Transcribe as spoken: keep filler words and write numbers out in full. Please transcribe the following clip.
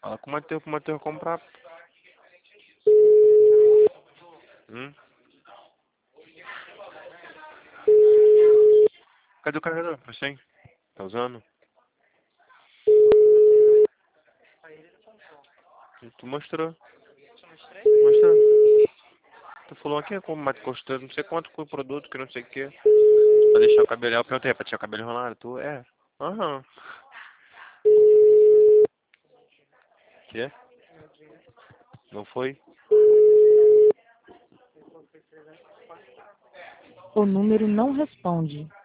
Fala com o Matheus, pro Matheus comprar. Hum? Cadê o carregador? Assim? Tá usando? Tu mostrou. Mostrou. Tu falou aqui como Matheus custou não sei quanto com o produto, que não sei o que. Pra deixar o cabelo. Eu perguntei, pra deixar o cabelo enrolado. Tu é? Aham. Que? Não foi? O número não responde.